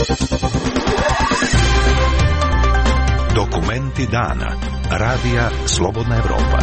Dokumenti dana. Radija Slobodna Evropa.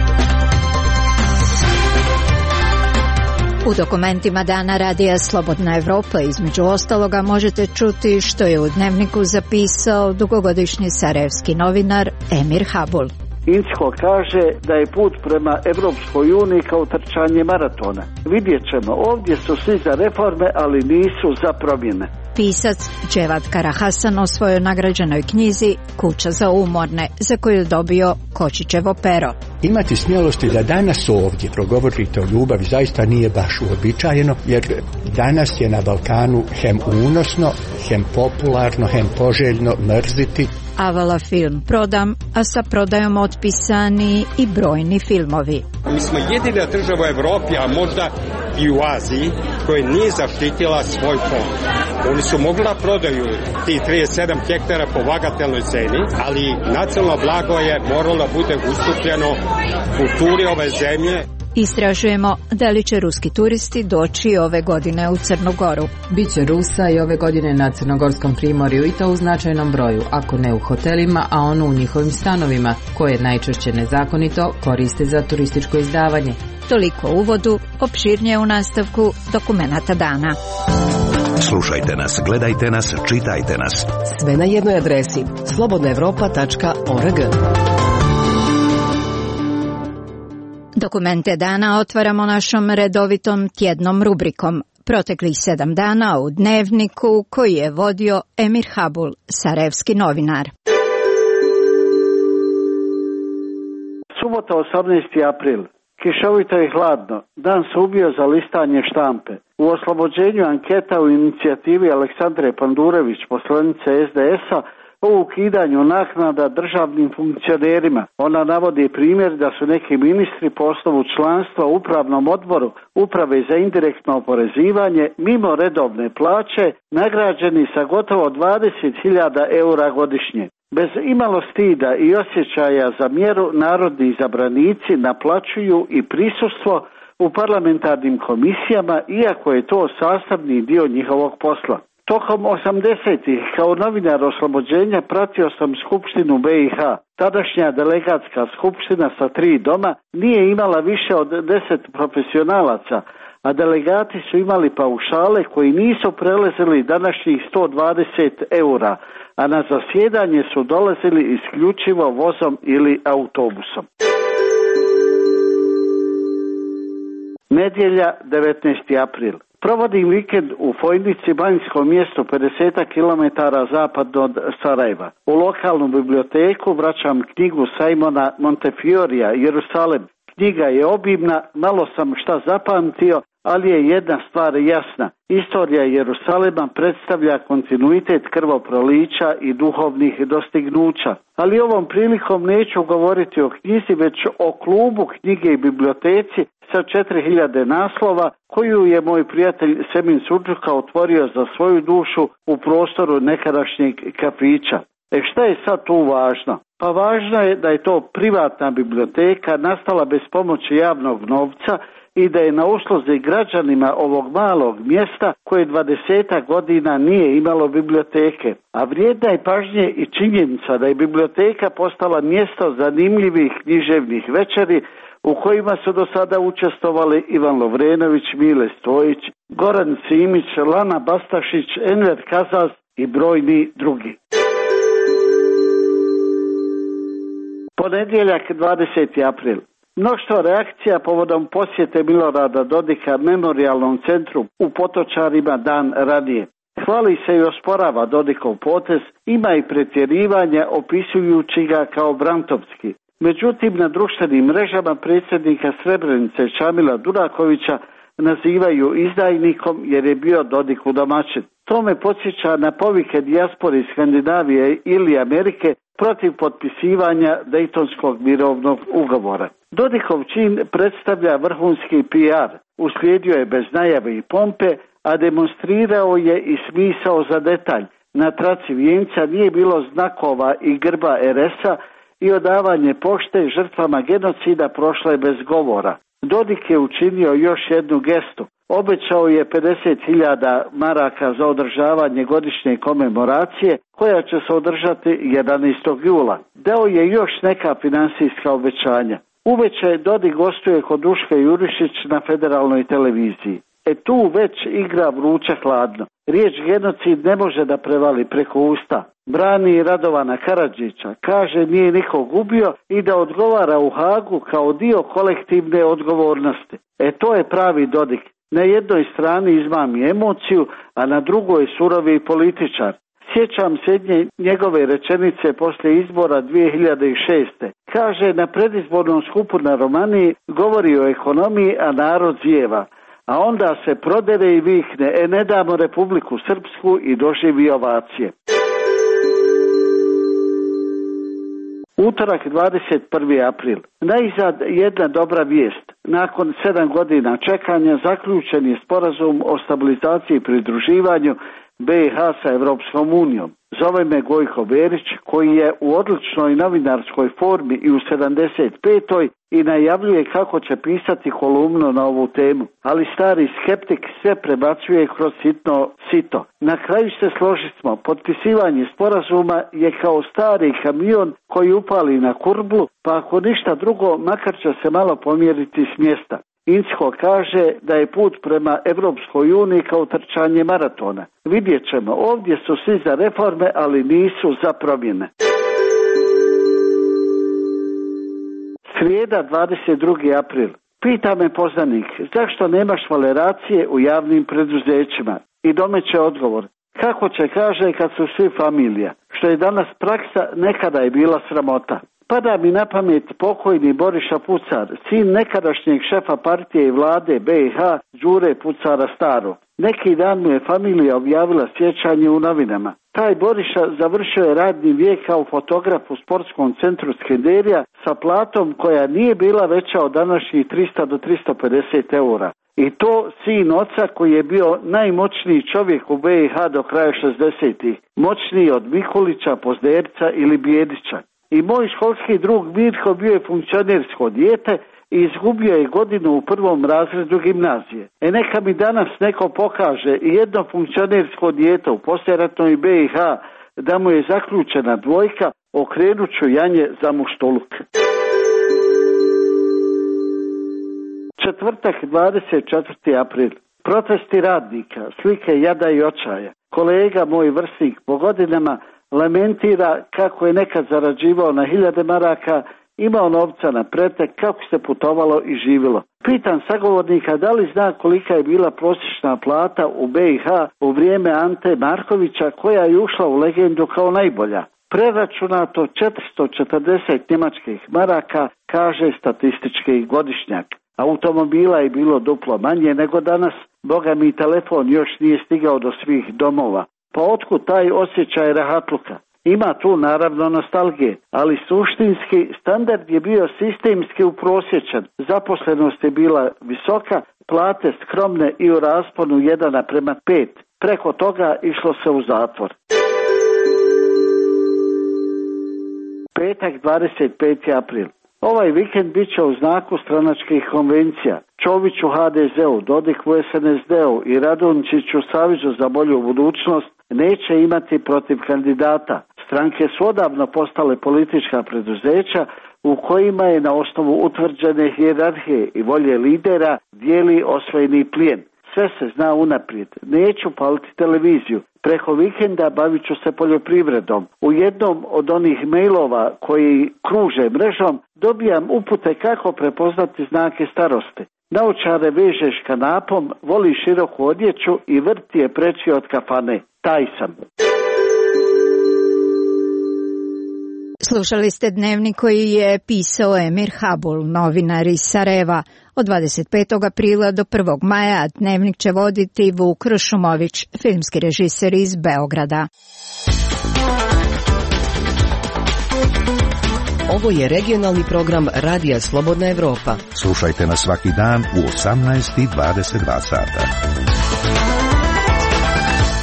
U dokumentima dana Radija Slobodna Evropa između ostaloga možete čuti što je u Dnevniku zapisao dugogodišnji sarajevski novinar Emir Habul. Incko kaže da je put prema Evropskoj uniji kao trčanje maratona. Vidjet ćemo, ovdje su svi za reforme, ali nisu za promjene. Pisac Dževad Karahasan o svojoj nagrađenoj knjizi Kuća za umorne, za koju je dobio Kočićevo pero. Imati smjelosti da danas ovdje progovorite o ljubavi zaista nije baš uobičajeno, jer danas je na Balkanu hem unosno, hem popularno, hem poželjno mrziti. Avala film Prodam, a sa prodajom otpisani i brojni filmovi. Mi smo jedina država u Evropi, a možda i u Aziji, koja nije zaštitila svoj fond. Oni su mogli da prodaju ti 37 hektara po bagatelnoj ceni, ali nacionalno blago je moralo da bude ustupljeno kulturi ove zemlje. Istražujemo da li će ruski turisti doći ove godine u Crnu Goru. Biće Rusa i ove godine na Crnogorskom primorju, i to u značajnom broju, ako ne u hotelima, a ono u njihovim stanovima, koje najčešće nezakonito koriste za turističko izdavanje. Toliko u uvodu, opširnije u nastavku dokumenata dana. Slušajte nas, gledajte nas, čitajte nas. Sve na jednoj adresi slobodnaevropa.org. Dokumente dana otvaramo našom redovitom tjednom rubrikom. Proteklih 7 dana u Dnevniku koji je vodio Emir Habul, sarajevski novinar. Subota 18. april. Kišovito i hladno. Dan se ubio za listanje štampe. U oslobođenju anketa u inicijativi Aleksandre Pandurević, poslanice SDS-a, o ukidanju naknada državnim funkcionerima. Ona navodi primjer da su neki ministri po osnovu članstva u upravnom odboru Uprave za indirektno oporezivanje mimo redovne plaće nagrađeni sa gotovo 20.000 eura godišnje. Bez imalo stida i osjećaja za mjeru narodni izabranici naplaćuju i prisustvo u parlamentarnim komisijama, iako je to sastavni dio njihovog posla. Tokom 80-ih kao novinar oslobođenja pratio sam Skupštinu BiH. Tadašnja delegatska skupština sa 3 doma nije imala više od 10 profesionalaca, a delegati su imali paušale koji nisu prelazili današnjih 120 eura, a na zasjedanje su dolazili isključivo vozom ili autobusom. Nedjelja, 19. april. Provodim vikend u Fojnici, banjskom mjestu 50 km zapadno od Sarajeva. U lokalnu biblioteku vraćam knjigu Simona Montefiorija Jerusalem. Knjiga je obimna, malo sam šta zapamtio, ali je jedna stvar jasna. Istorija Jerusalema predstavlja kontinuitet krvoprolića i duhovnih dostignuća. Ali ovom prilikom neću govoriti o knjizi, već o klubu knjige i biblioteci sa 4000 naslova, koju je moj prijatelj Semin Surđuka otvorio za svoju dušu u prostoru nekadašnjeg kafića. Šta je sad tu važno? Pa važno je da je to privatna biblioteka nastala bez pomoći javnog novca i da je na usluzi građanima ovog malog mjesta koje 20 godina nije imalo biblioteke. A vrijedna je pažnje i činjenica da je biblioteka postala mjesto zanimljivih književnih večeri u kojima su do sada učestvovali Ivan Lovrenović, Mile Stojić, Goran Simić, Lana Bastašić, Enver Kazas i brojni drugi. Ponedjeljak, 20. april. Mnoštvo reakcija povodom posjete Milorada Dodika memorijalnom centru u Potočarima dan ranije. Hvali se i osporava Dodikov potez, ima i pretjerivanja opisujući ga kao brantovski. Međutim, na društvenim mrežama predsjednika Srebrenice Čamila Durakovića nazivaju izdajnikom jer je bio Dodikov domaćin. To me podsjeća na povike dijaspore iz Skandinavije ili Amerike protiv potpisivanja Dejtonskog mirovnog ugovora. Dodikov čin predstavlja vrhunski PR. Uslijedio je bez najave i pompe, a demonstrirao je i smisao za detalj. Na traci vijenca nije bilo znakova i grba RS-a i odavanje pošte žrtvama genocida prošlo je bez govora. Dodik je učinio još jednu gestu. Obećao je 50.000 maraka za održavanje godišnje komemoracije koja će se održati 11. jula. Dao je još neka finansijska obećanja. Uveče Dodik gostuje kod Duška Jurišić na federalnoj televiziji. Tu već igra vruće hladno. Riječ genocid ne može da prevali preko usta. Brani Radovana Karadžića, kaže nije nikog ubio i da odgovara u Hagu kao dio kolektivne odgovornosti. To je pravi Dodik. Na jednoj strani izmami emociju, a na drugoj surovi političar. Sjećam se jedne njegove rečenice poslije izbora 2006. Kaže, na predizbornom skupu na Romaniji govori o ekonomiji, a narod zjeva. A onda se prodere i vikne, ne damo Republiku Srpsku i doživi ovacije. Utorak 21. april. Naizad jedna dobra vijest. Nakon 7 godina čekanja zaključen je sporazum o stabilizaciji i pridruživanju BiH sa Europskom unijom. Zove me Gojko Berić, koji je u odličnoj novinarskoj formi i u 75. i najavljuje kako će pisati kolumnu na ovu temu. Ali stari skeptik sve prebacuje kroz sitno sito. Na kraju se složimo, potpisivanje sporazuma je kao stari kamion koji upali na kurblu, pa ako ništa drugo, makar će se malo pomjeriti s mjesta. Incko kaže da je put prema Europskoj uniji kao trčanje maratona. Vidjet ćemo, ovdje su svi za reforme, ali nisu za promjene. Srijeda 22. april. Pita me poznanik, zašto nemaš valeracije u javnim preduzećima? I domeće odgovor, kako će, kaže, kad su svi familija. Što je danas praksa, nekada je bila sramota. Pada mi na pamet pokojni Boriša Pucar, sin nekadašnjeg šefa partije i vlade BiH Đure Pucara Staro. Neki dan mu je familija objavila sjećanje u novinama. Taj Boriša završio je radni vijek kao fotograf u sportskom centru Skenderija sa platom koja nije bila veća od današnjih 300 do 350 eura. I to sin oca koji je bio najmoćniji čovjek u BiH do kraja 60-ih. Moćniji od Mikulića, Pozderca ili Bijedića. I moj školski drug Mirko bio je funkcionersko dijete i izgubio je godinu u 1. razredu gimnazije. Neka mi danas neko pokaže jedno funkcionersko dijete u poslijeratnoj BiH da mu je zaključena dvojka, okrenut ću janje za muštuluk. Četvrtak 24. april. Protesti radnika, slike jada i očaja. Kolega moj vrsnik po godinama lamentira kako je nekad zarađivao na 1000 maraka, imao novca na pretek, kako se putovalo i živjelo. Pitam sagovornika da li zna kolika je bila prosječna plata u BiH u vrijeme Ante Markovića, koja je ušla u legendu kao najbolja. Preračunato 440 njemačkih maraka, kaže statistički godišnjak. Automobila je bilo duplo manje nego danas, boga mi telefon još nije stigao do svih domova. Pa otkud taj osjećaj rahatluka? Ima tu naravno nostalgije, ali suštinski standard je bio sistemski uprosječen. Zaposlenost je bila visoka, plate skromne i u rasponu 1:5. Preko toga išlo se u zatvor. Petak 25. april. Ovaj vikend bit će u znaku stranačkih konvencija. Čović u HDZ-u, Dodik u SNSD-u i Radončić u Savezu za bolju budućnost neće imati protiv kandidata. Stranke su odavno postale politička preduzeća u kojima je na osnovu utvrđene hijerarhije i volje lidera dijeli osvojeni plijen. Sve se zna unaprijed. Neću paliti televiziju. Preko vikenda bavit ću se poljoprivredom. U jednom od onih mailova koji kruže mrežom dobijam upute kako prepoznati znake starosti. Naočare vežeš kanapom, voli široku odjeću i vrt je preći od kafane. Taj sam. Slušali ste dnevnik koji je pisao Emir Habul, novinar iz Sarajeva. Od 25. aprila do 1. maja dnevnik će voditi Vuk Ršumović, filmski režiser iz Beograda. Ovo je regionalni program Radija Slobodna Evropa. Slušajte nas svaki dan u 18:22 sata.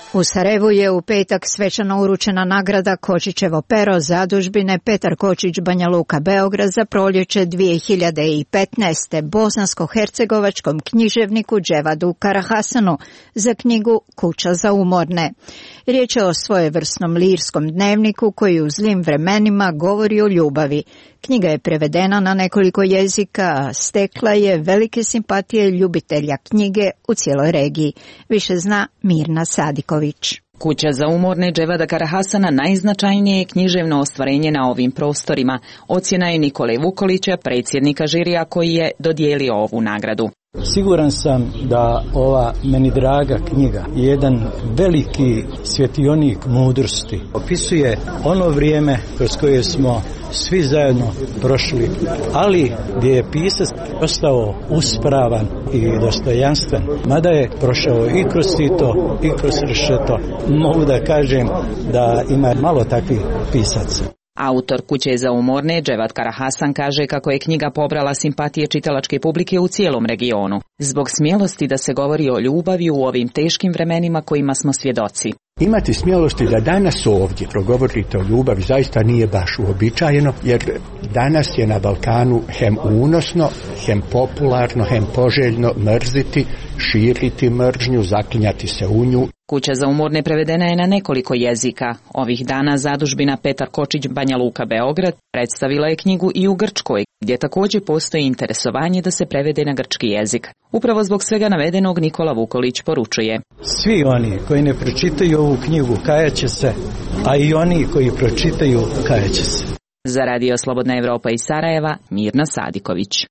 U Sarajevu je u petak svečano uručena nagrada Kočićevo pero zadužbine Petar Kočić Banja Luka Beograd za proljeće 2015. bosansko-hercegovačkom književniku Dževadu Karahasanu za knjigu Kuća za umorne. Riječ je o svojevrsnom lirskom dnevniku koji u zlim vremenima govori o ljubavi. Knjiga je prevedena na nekoliko jezika, a stekla je velike simpatije ljubitelja knjige u cijeloj regiji. Više zna Mirna Sadiković. Kuća za umorne Dževada Karahasana najznačajnije je književno ostvarenje na ovim prostorima. Ocjena je Nikole Vukolića, predsjednika žirija koji je dodijelio ovu nagradu. Siguran sam da ova meni draga knjiga je jedan veliki svjetionik mudrosti. Opisuje ono vrijeme kroz koje smo svi zajedno prošli, ali gdje je pisac ostao uspravan i dostojanstven. Mada je prošao i kroz sito i kroz rešeto. Mogu da kažem da ima malo takvih pisaca. Autor Kuće za umorne, Dževad Karahasan, kaže kako je knjiga pobrala simpatije čitalačke publike u cijelom regionu, zbog smjelosti da se govori o ljubavi u ovim teškim vremenima kojima smo svjedoci. Imati smjelosti da danas ovdje progovorite o ljubavi zaista nije baš uobičajeno, jer danas je na Balkanu hem unosno, hem popularno, hem poželjno mrziti, širiti mržnju, zaklinjati se u nju. Kuća za umorne prevedena je na nekoliko jezika. Ovih dana zadužbina Petar Kočić Banja Luka Beograd predstavila je knjigu i u Grčkoj, gdje također postoji interesovanje da se prevede na grčki jezik. Upravo zbog svega navedenog Nikola Vukolić poručuje: svi oni koji ne pročitaju ovu knjigu kajaće se, a i oni koji pročitaju kajaće se. Za Radio Slobodna Evropa iz Sarajeva, Mirna Sadiković.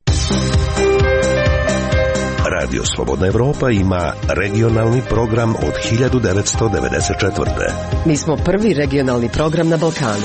Radio Slobodna Evropa ima regionalni program od 1994. Mi smo prvi regionalni program na Balkanu.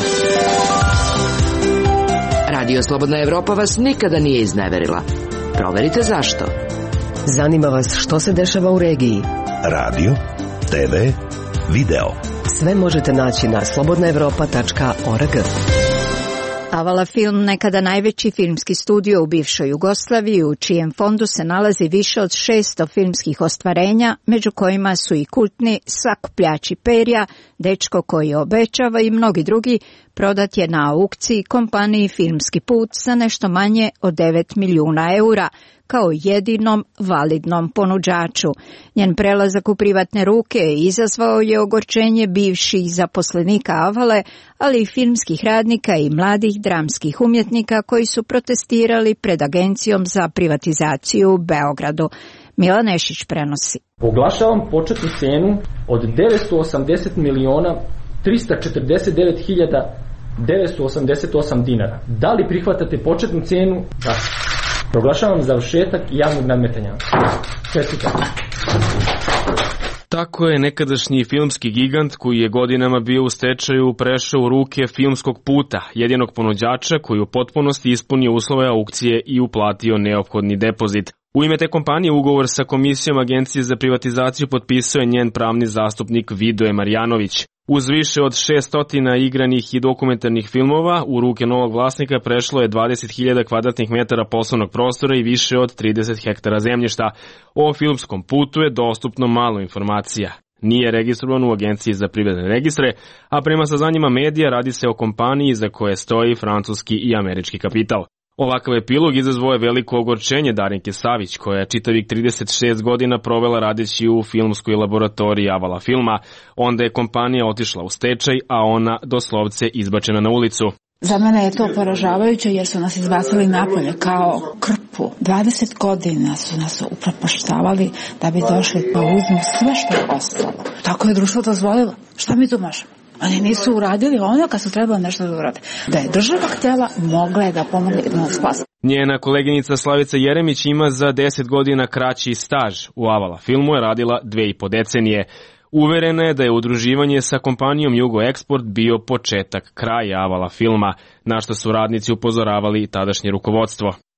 Radio Slobodna Evropa vas nikada nije izneverila. Proverite zašto. Zanima vas što se dešava u regiji. Radio, TV, video. Sve možete naći na slobodnaevropa.org. Avala Film, nekada najveći filmski studio u bivšoj Jugoslaviji, u čijem fondu se nalazi više od 600 filmskih ostvarenja, među kojima su i kultni Sakupljači perja, Dečko koji obećava i mnogi drugi, prodat je na aukciji kompaniji Filmski put za nešto manje od 9 milijuna eura, kao jedinom validnom ponuđaču. Njen prelazak u privatne ruke izazvao je ogorčenje bivših zaposlenika Avale, ali i filmskih radnika i mladih dramskih umjetnika koji su protestirali pred Agencijom za privatizaciju u Beogradu. Mila Nešić prenosi. Oglašavam početnu cenu od 989.988 dinara. Da li prihvatate početnu cenu? Da. Proglašavam završetak javnog nadmetanja. Čestitam. Tako je nekadašnji filmski gigant koji je godinama bio u stečaju prešao u ruke Filmskog puta, jedinog ponuđača koji u potpunosti ispunio uslove aukcije i uplatio neophodni depozit. U ime te kompanije ugovor sa Komisijom Agencije za privatizaciju potpisao je njen pravni zastupnik Vidoje Marjanović. Uz više od 600 igranih i dokumentarnih filmova, u ruke novog vlasnika prešlo je 20.000 kvadratnih metara poslovnog prostora i više od 30 hektara zemljišta. O Filmskom putu je dostupno malo informacija. Nije registrovan u Agenciji za privredne registre, a prema saznanjima medija radi se o kompaniji za koje stoji francuski i američki kapital. Ovakav epilog izazvao je veliko ogorčenje Darinke Savić, koja je čitavih 36 godina provela radeći u filmskoj laboratoriji Avala Filma. Onda je kompanija otišla u stečaj, a ona doslovce izbačena na ulicu. Za mene je to poražavajuće jer su nas izbacili napolje kao krpu. 20 godina su nas upropaštavali da bi došli pa uzmu sve što je ostalo. Tako je društvo dozvolilo. Šta mi tu možemo? Oni nisu uradili ono kad su trebali nešto da urade. Da je država htjela, mogla je da pomogne i da nas spasi. Njena koleginica Slavica Jeremić ima za 10 godina kraći staž. U Avala Filmu je radila 2,5 decenije. Uverena je da je udruživanje sa kompanijom Jugo Eksport bio početak kraja Avala Filma, na što su radnici upozoravali tadašnje rukovodstvo.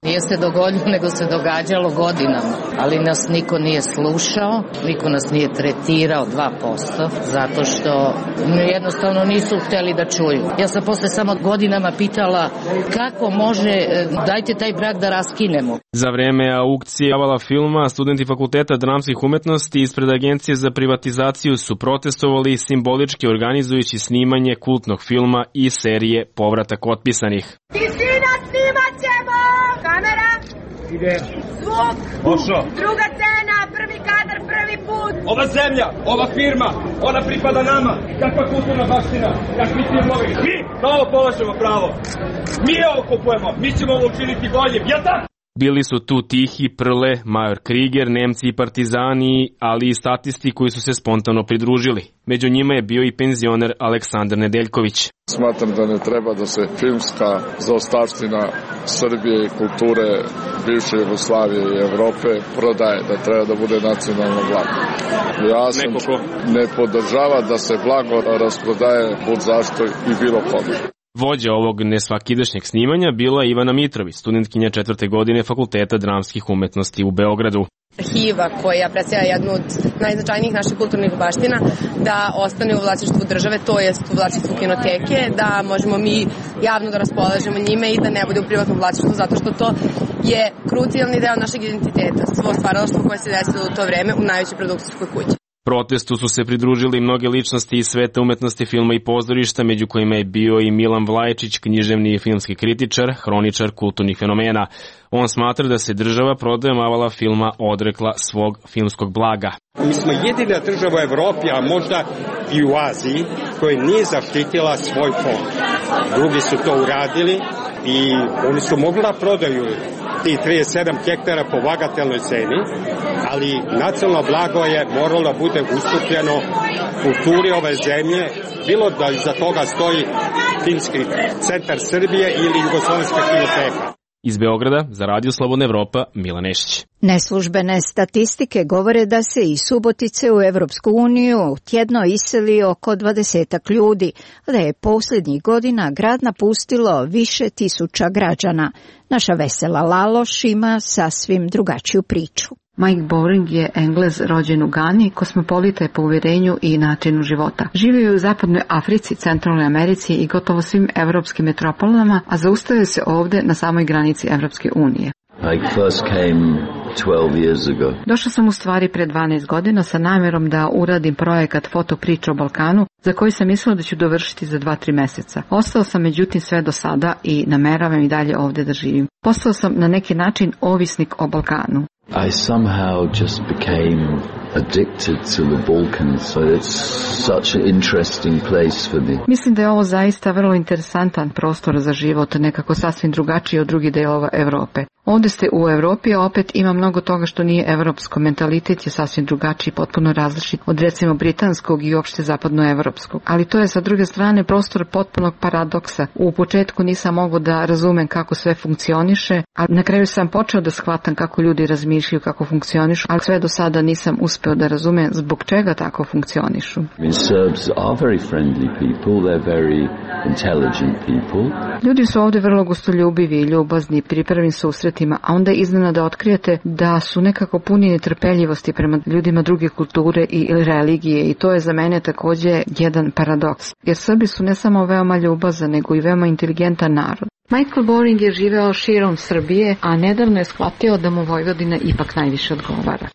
Nije se dogodilo, nego se događalo godinama, ali nas niko nije slušao, niko nas nije tretirao 2%, zato što jednostavno nisu hteli da čuju. Ja sam posle samo godinama pitala kako može, dajte taj brak da raskinemo. Za vreme aukcije Avala filma, studenti Fakulteta dramskih umetnosti ispred Agencije za privatizaciju su protestovali simbolički organizujući snimanje kultnog filma i serije Povratak otpisanih. Tišina, snimat ćemo! Kamera! Ide. Zvuk! Pošao! Druga scena, prvi kadar, prvi put! Ova zemlja, ova firma, ona pripada nama! Kakva kulturna baština, kakvi filmovi! Mi na ovo polažemo pravo! Mi ovo kupujemo, mi ćemo ovo učiniti boljim, jel tako? Bili su tu Tihi, Prle, Major Kriger, Nemci i partizani, ali i statisti koji su se spontano pridružili. Među njima je bio i penzioner Aleksandar Nedeljković. Smatram da ne treba da se filmska zaostavština Srbije i kulture bivše Jugoslavije i Evrope prodaje, da treba da bude nacionalno blago. Ja sam ne podržava da se blago rasprodaje bud zašto i bilo kome. Vođa ovog nesvakidašnjeg snimanja bila Ivana Mitrović, studentkinja 4. godine Fakulteta dramskih umetnosti u Beogradu. Arhiva koja predstavlja jednu od najznačajnijih naših kulturnih baština da ostane u vlasništvu države, to jest u vlasništvu kinoteke, da možemo mi javno da raspolažemo njime i da ne bude u privatnom vlasništvu, zato što to je krucijalni deo našeg identiteta, svo stvaralaštvo koje se desilo u to vreme u najvećoj produkcijskoj kući. Protestu su se pridružili mnoge ličnosti iz sveta umetnosti, filma i pozorišta, među kojima je bio i Milan Vlajčić, književni i filmski kritičar, hroničar kulturnih fenomena. On smatra da se država prodajom Avala filma odrekla svog filmskog blaga. Mi smo jedina država u Evropi, a možda i u Aziji, koja nije zaštitila svoj fond. Drugi su to uradili i oni su mogli da prodaju ti 37 hektara po bagatelnoj ceni, ali nacionalno blago je moralo da bude ustupljeno kulturi ove zemlje, bilo da iza toga stoji Filmski centar Srbije ili Jugoslovenska kinoteka. Iz Beograda za Radio Slobodna Evropa, Milan Nešić. Neslužbene statistike govore da se iz Subotice u Evropsku uniju tjedno iseli oko 20 ljudi, a da je posljednjih godina grad napustilo više tisuća građana. Naša vesela Laloš ima sasvim drugačiju priču. Mike Boring je Englez rođen u Gani, kosmopolita je po uvjerenju i načinu života. Živio je u zapadnoj Africi, centralnoj Americi i gotovo svim evropskim metropolama, a zaustavio se ovdje na samoj granici Evropske unije. Došao sam u stvari pre 12 godina sa namjerom da uradim projekat Fotopriča o Balkanu, za koji sam mislila da ću dovršiti za 2-3 mjeseca. Ostao sam međutim sve do sada i nameravam i dalje ovdje da živim. Postao sam na neki način ovisnik o Balkanu. I somehow just became addicted to the Balkans, so it's such an interesting place for me. Mislim da je ovo zaista vrlo interesantan prostor za život, nekako sasvim drugačiji od drugih delova Europe. Ovdje ste u Europi, a opet ima mnogo toga što nije evropsko. Mentalitet je sasvim drugačiji, potpuno različit od recimo britanskog i uopšte zapadnoevropskog. Ali to je sa druge strane prostor potpunog paradoksa. U početku nisam mogao da razumem kako sve funkcioniše, a na kraju sam počeo da shvatam kako ljudi razmišljaju, kako funkcionišu, ali sve do sada nisam uspeo da razumem zbog čega tako funkcionišu. Serbs are very friendly people, they're very intelligent people. Ljudi su ovdje vrlo gostoljubivi i ljubazni, pri prvim susretima, a onda iznenada otkrijete da su nekako puni netrpeljivosti prema ljudima druge kulture i religije, i to je za mene također jedan paradoks. Jer Srbi su ne samo veoma ljubazan, nego i veoma inteligentan narod. Michael Boring je živeo širom Srbije, a nedavno je shvatio da mu Vojvodina ipak najviše odgovara.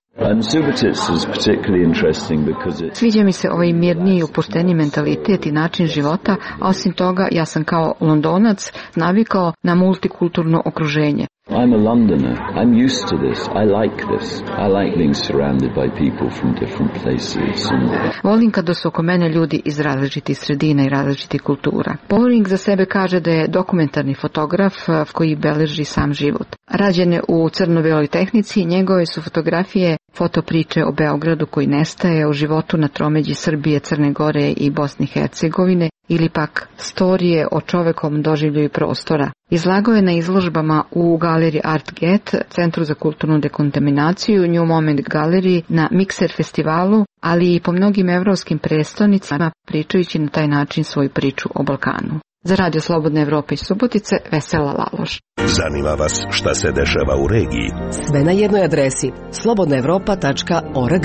Sviđa mi se ovaj mirniji i opušteniji mentalitet i način života, a osim toga ja sam kao Londonac navikao na multikulturno okruženje. I'm a Londoner. I'm used to this. I like this. I like being surrounded by people from different places. Volim kada su oko mene ljudi iz različitih sredina i različitih kultura. Boring za sebe kaže da je dokumentarni fotograf koji beleži sam život. Rađen je u crno-beloj tehnici, njegove su fotografije fotopriče o Beogradu koji nestaje, o životu na tromeđi Srbije, Crne Gore i Bosne i Hercegovine, ili pak storije o čovekom doživljaju prostora. Izlagao je na izložbama u galeriji Art Get, Centru za kulturnu dekontaminaciju, New Moment galeriji, na Mixer festivalu, ali i po mnogim evropskim prestonicama, pričajući na taj način svoju priču o Balkanu. Za Radio Slobodne Evrope iz Subotice, Vesela Laloš. Zanima vas šta se dešava u regiji? Sve na jednoj adresi slobodnaevropa.org.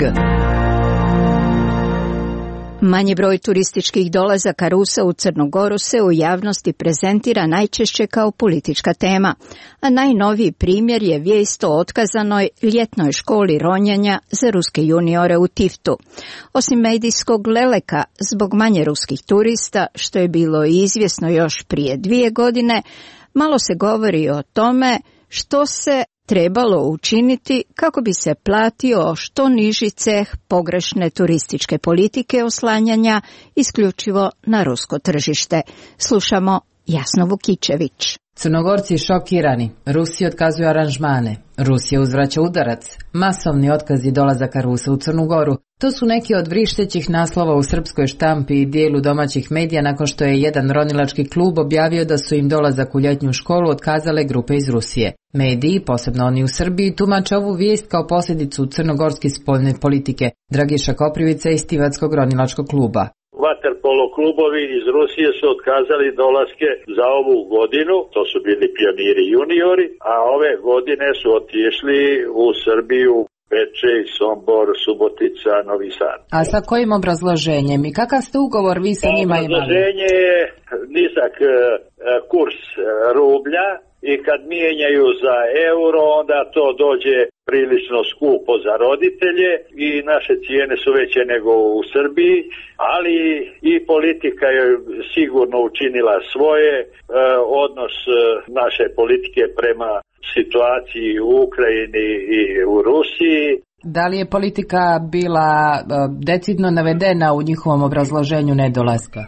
Manji broj turističkih dolazaka Rusa u Crnu Goru se u javnosti prezentira najčešće kao politička tema, a najnoviji primjer je vijest o otkazanoj ljetnoj školi ronjenja za ruske juniore u Tiftu. Osim medijskog leleka zbog manje ruskih turista, što je bilo izvjesno još prije 2 godine, malo se govori o tome što se trebalo učiniti kako bi se platio što niži ceh pogrešne turističke politike oslanjanja isključivo na rusko tržište. Slušamo Jasnu Vukičević. Crnogorci šokirani, Rusi otkazuju aranžmane, Rusija uzvraća udarac, masovni otkazi dolazaka Rusa u Crnu Goru. To su neki od vrištećih naslova u srpskoj štampi i dijelu domaćih medija nakon što je jedan ronilački klub objavio da su im dolazak u ljetnju školu otkazale grupe iz Rusije. Mediji, posebno oni u Srbiji, tumače ovu vijest kao posljedicu crnogorske spoljne politike. Dragiša Koprivica iz Stivatskog ronilačkog kluba. Vaterpolo klubovi iz Rusije su otkazali dolaske za ovu godinu, to su bili pioniri juniori, a ove godine su otišli u Srbiju, Bečej, Sombor, Subotica, Novi Sad. A sa kojim obrazloženjem i kakav ste ugovor vi sa njima imali? Obrazloženje je nizak kurs rublja i kad mijenjaju za euro, onda to dođe prilično skupo za roditelje i naše cijene su veće nego u Srbiji, ali i politika je sigurno učinila svoje, odnos naše politike prema situaciji u Ukrajini i u Rusiji. Da li je politika bila decidno navedena u njihovom obrazloženju nedolaska?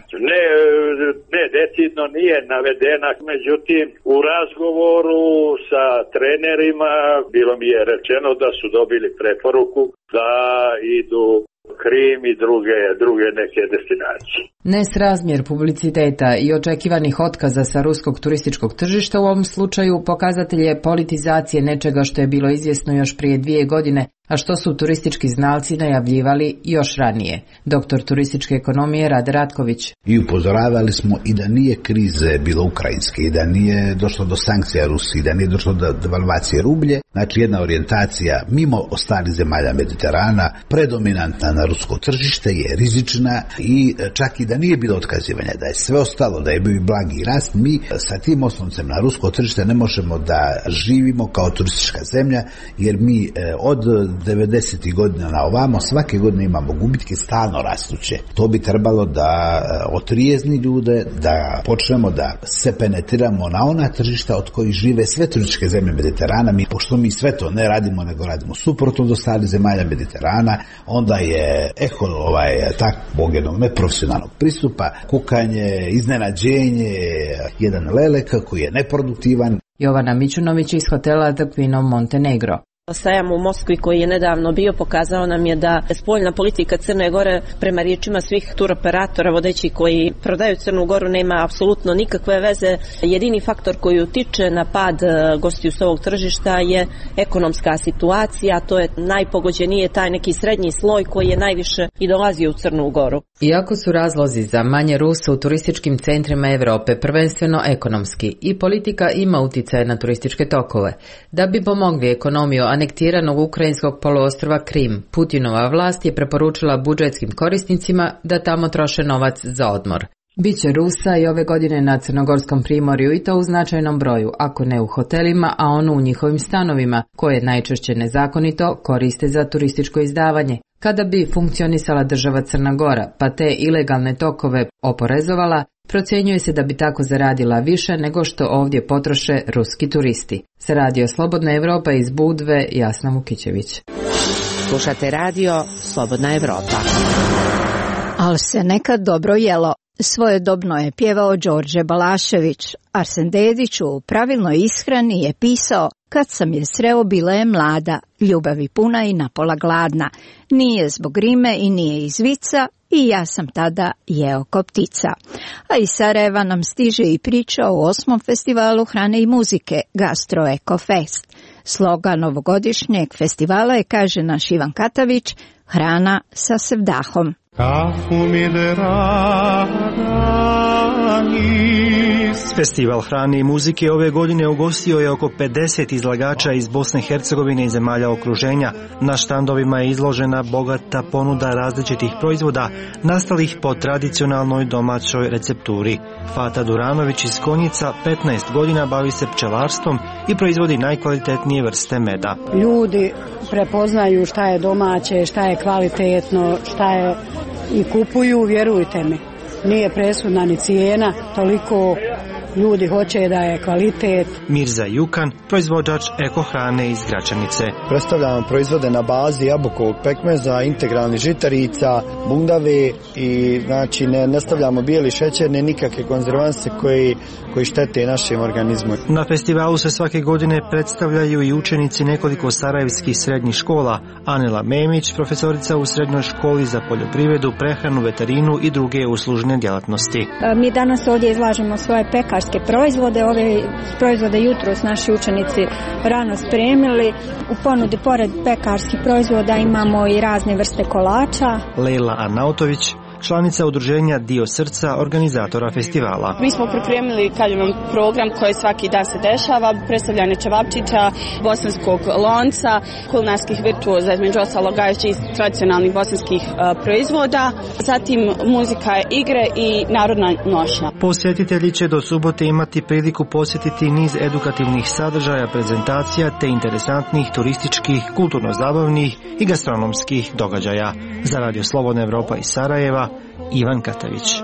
Ne, decidno nije navedena, međutim u razgovoru sa trenerima bilo mi je rečeno da su dobili preporuku da idu Krim i druge neke destinacije. Nesrazmjer publiciteta i očekivanih otkaza sa ruskog turističkog tržišta u ovom slučaju pokazatelj je politizacije nečega što je bilo izvjesno još prije 2 godine, a što su turistički znalci najavljivali još ranije. Doktor turističke ekonomije Rade Ratković. I upozoravali smo i da nije krize bilo ukrajinske, i da nije došlo do sankcija Rusiji, da nije došlo do devalvacije rublje. Znači jedna orijentacija mimo ostalih zemalja Mediterana, predominantna na rusko tržište, je rizična i čak i da nije bilo otkazivanja, da je sve ostalo, da je bio blagi rast, mi sa tim osnovcem na rusko tržište ne možemo da živimo kao turistička zemlja, jer mi od 90. godina na ovamo svake godine imamo gubitke stalno rastuće. To bi trebalo da otrijezni ljude, da počnemo da se penetriramo na ona tržišta od kojih žive sve turističke zemlje Mediterana. Pošto mi sve to ne radimo, nego radimo suprotno od ostalih zemalja Mediterana, onda je takvog jednog neprofesionalnog pristupa, kukanje, iznenađenje, jedan lelek koji je neproduktivan. Jovana Mićunović iz hotela The Queen of Montenegro. Sajam u Moskvi koji je nedavno bio pokazao nam je da spoljna politika Crne Gore prema riječima svih turoperatora vodeći koji prodaju Crnu Goru nema apsolutno nikakve veze. Jedini faktor koji utiče na pad gostiju s ovog tržišta je ekonomska situacija, to je najpogođenije taj neki srednji sloj koji je najviše i dolazio u Crnu Goru. Iako su razlozi za manje Rusa u turističkim centrima Evrope prvenstveno ekonomski i politika ima uticaje na turističke tokove. Da bi pomogli ekonomiju anektiranog ukrajinskog poluostrva Krim, Putinova vlast je preporučila budžetskim korisnicima da tamo troše novac za odmor. Biće Rusa i ove godine na Crnogorskom primorju i to u značajnom broju, ako ne u hotelima, a ono u njihovim stanovima, koje najčešće nezakonito koriste za turističko izdavanje. Kada bi funkcionisala država Crna Gora, pa te ilegalne tokove oporezovala, procjenjuje se da bi tako zaradila više nego što ovdje potroše ruski turisti. Sa Radio Slobodna Evropa iz Budve, Jasna Vukićević. Slušate Radio Slobodna Evropa. Al se nekad dobro jelo. Svojedobno je pjevao Đorđe Balašević. Arsen Dedić u Pravilnoj ishrani je pisao: kad sam je sreo bila je mlada, ljubavi puna i napola gladna. Nije zbog rime i nije iz vica, i ja sam tada jeo ko ptica. A iz Sarajeva nam stiže i priča o 8. festivalu hrane i muzike Gastro Eko Fest. Slogan ovogodišnjeg festivala je, kaže naš Ivan Katavić, hrana sa sevdahom. Festival hrane i muzike ove godine ugostio je oko 50 izlagača iz Bosne i Hercegovine i zemalja okruženja. Na štandovima je izložena bogata ponuda različitih proizvoda nastalih po tradicionalnoj domaćoj recepturi. Fata Duranović iz Konjica 15 godina bavi se pčelarstvom i proizvodi najkvalitetnije vrste meda. Ljudi prepoznaju šta je domaće, šta je kvalitetno, šta je i kupuju, vjerujte mi. Nije presudna ni cijena, toliko ljudi hoće da je kvalitet. Mirza Jukan, proizvođač ekohrane iz Gračanice. Predstavljamo proizvode na bazi jabukovog pekmeza, integralnih žitarica, bundave i znači ne stavljamo bijeli šećer, ne nikakve konzervanse koji štete našem organizmu. Na festivalu se svake godine predstavljaju i učenici nekoliko sarajevskih srednjih škola. Anela Memić, profesorica u srednjoj školi za poljoprivredu, prehranu, veterinu i druge uslužne djelatnosti. Mi danas ovdje izlažemo svoje pekarske proizvode. Ove proizvode jutros naši učenici rano spremili. U ponudi pored pekarskih proizvoda imamo i razne vrste kolača. Lejla Arnautović, članica udruženja Dio srca, organizatora festivala. Mi smo pripremili kaljunom program koji svaki dan se dešava, predstavljanje čevapčića, bosanskog lonca, kulinarskih virtuoza, između ostaloga iz tradicionalnih bosanskih proizvoda, zatim muzika, igre i narodna nošnja. Posjetitelji će do subote imati priliku posjetiti niz edukativnih sadržaja, prezentacija te interesantnih turističkih, kulturno-zabavnih i gastronomskih događaja. Za Radio Slobodna Evropa iz Sarajeva, Ivan Katavić.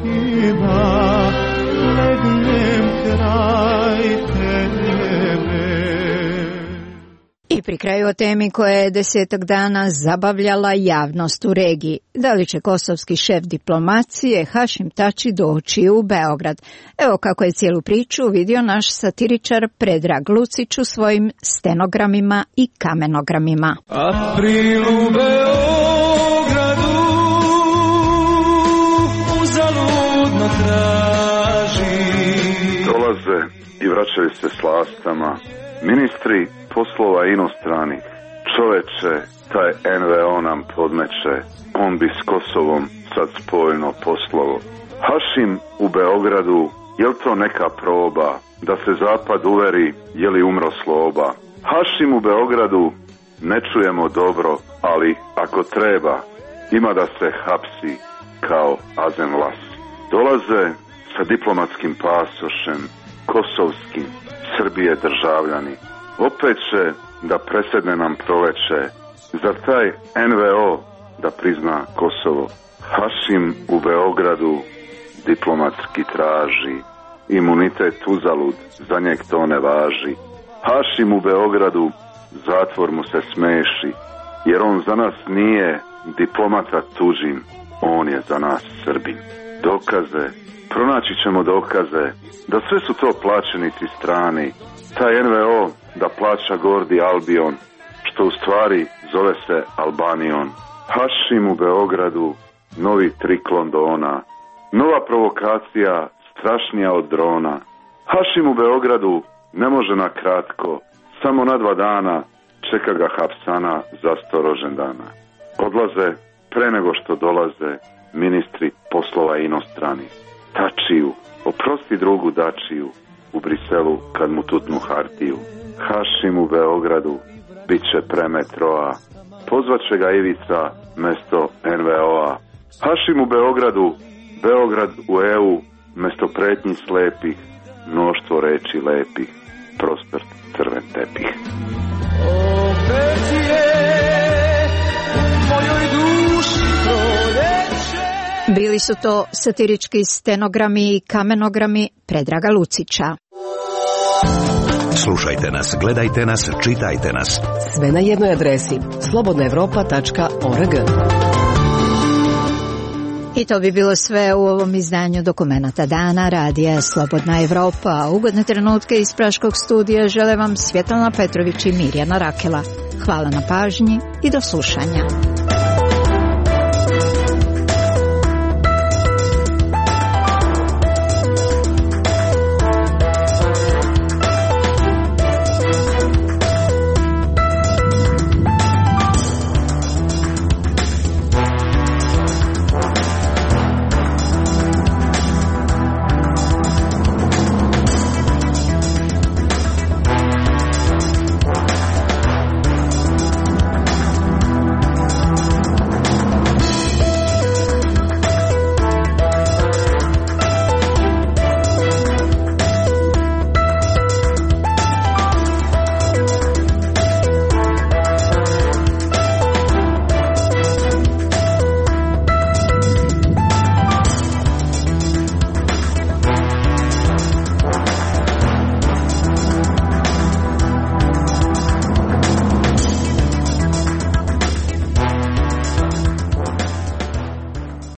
I pri kraju o temi koja je 10 dana zabavljala javnost u regiji. Da li će kosovski šef diplomacije Hašim Tači doći u Beograd? Evo kako je cijelu priču vidio naš satiričar Predrag Lucić u svojim stenogramima i kamenogramima. April u Beogradu uzaludno traži. Dolaze i vraćaju se s lastama ministri poslova inostranih. Čoveče, taj NVO nam podmeće, on bi s Kosovom sad spojno poslovo. Hašim u Beogradu, jel to neka proba da se zapad uveri je li umro Sloba? Hašim u Beogradu, ne čujemo dobro, ali ako treba, ima da se hapsi kao Azem Vlas. Dolaze sa diplomatskim pasošem, kosovskim, Srbije državljani. Opet će da presedne nam proleće, za taj NVO da prizna Kosovo. Hašim u Beogradu diplomatski traži, imunitet uzalud, za njeg to ne važi. Hašim u Beogradu zatvor mu se smeši, jer on za nas nije diplomata tuđin, on je za nas Srbin. Dokaze, pronaći ćemo dokaze, da sve su to plaćenici strani. Taj NVO da plaća Gordi Albion, što u stvari zove se Albanion. Hašim u Beogradu, novi trik Londona, nova provokacija strašnija od drona. Hašim u Beogradu ne može na kratko, samo na 2 dana čeka ga hapsana za 100 rođendana. Odlaze pre nego što dolaze ministri poslova inostrani. Tačiju, oprosti drugu Dačiju, u Briselu kad mu tutnu hartiju. Hašim u Beogradu, bit će pre metroa, pozvaće ga Ivica mesto NVO-a. Hašim u Beogradu, Beograd u EU, mesto pretnji slepih, mnoštvo reči lepih, prospert crven tepih. Opet je u mojoj duši proleće. Bili su to satirički stenogrami i kamenogrami Predraga Lucića. Slušajte nas, gledajte nas, čitajte nas. Sve na jednoj adresi slobodnaevropa.org. I to bi bilo sve u ovom izdanju Dokumenata dana radija Slobodna Evropa. Ugodne trenutke iz Praškog studija žele vam Svjetlana Petrović i Mirjana Rakela. Hvala na pažnji i do slušanja.